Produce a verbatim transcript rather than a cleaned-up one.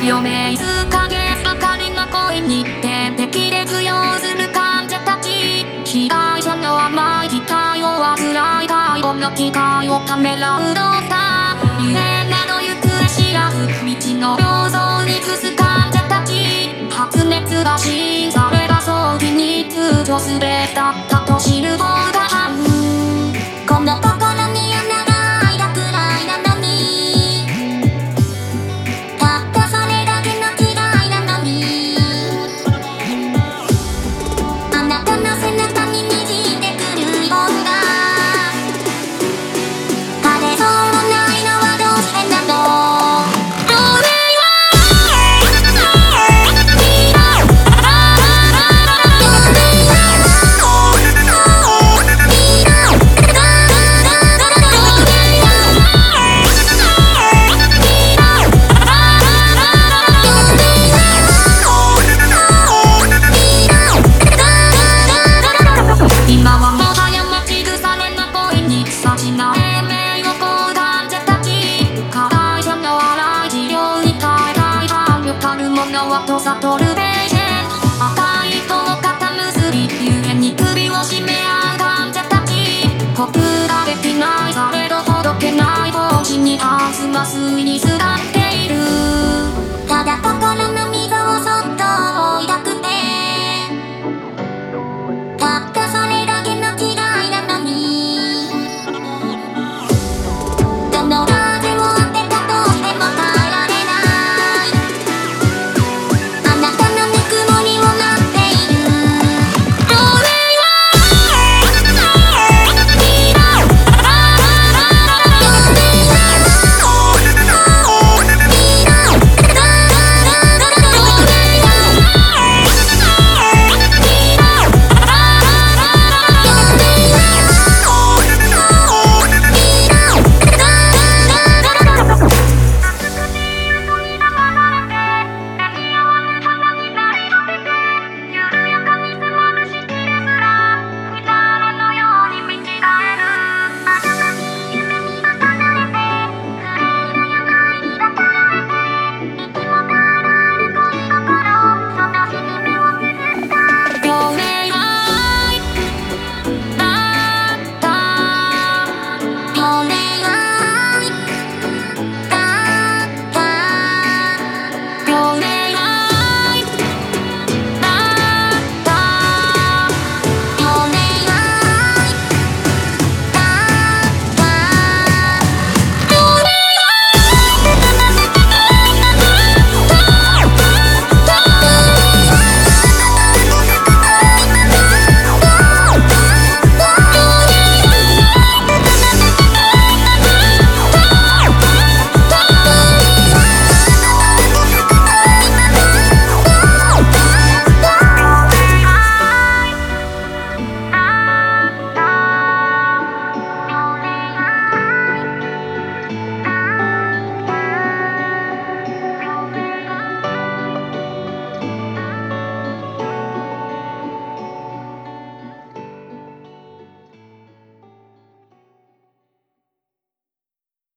余命数ヶ月ばかりの恋に点滴で通用する患者たち。被害者の甘い期待を患い介護の機会をためらうドクター。異例など行方知らず道の病巣に伏す患者たち。発熱が診された早期に通常すべだったと知る方が半分。この心に穴が開いたくらいなのに、たったそれだけの違いなのに、あなたの背中ににじんでくるようが晴れそうもないのはどうしてなの。今はもはや待ち腐れの恋にさしな英明をこう患者たち。加害者の荒い治療に耐えたい伴侶たるものはと悟るページェント。赤い糸を肩結び故に首を絞め合う患者たち。告ができないされどほどけない帽子にハウス麻酔にする